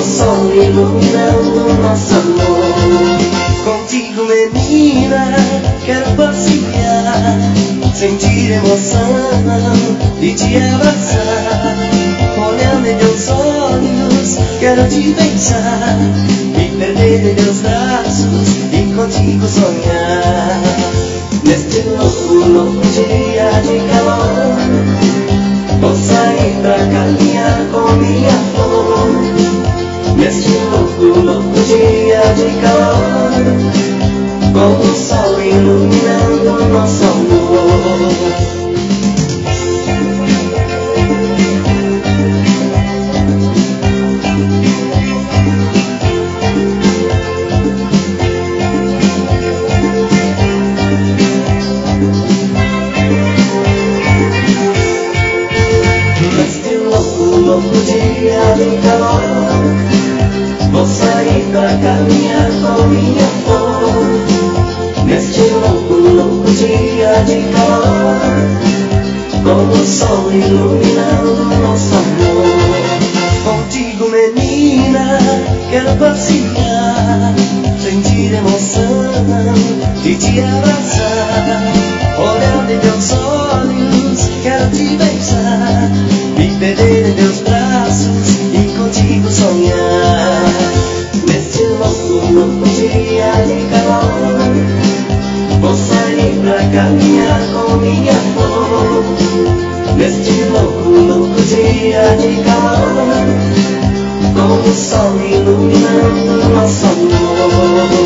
sol iluminando nosso amor. Contigo, menina, quero passear, sentir emoção de te abraçar. Olhando em teus olhos, quero te beijar, me perder em teus braços e contigo sonhar. Neste louco, louco dia de calor, vou sair pra caminhar com minha flor. Neste louco, louco dia de calor, com o sol iluminando nosso amor. Louco dia de calor, vou sair pra caminhar com minha flor. Neste louco, louco dia de calor, com o sol iluminando nosso amor. Contigo, menina, quero passear, sentir emoção de te abraçar. Olhando em teus olhos, quero te beijar, me perder em teus braços e contigo sonhar. Neste louco, louco dia de calor, vou sair pra caminhar com minha flor. Neste louco, louco dia de calor, com o sol iluminando nosso amor.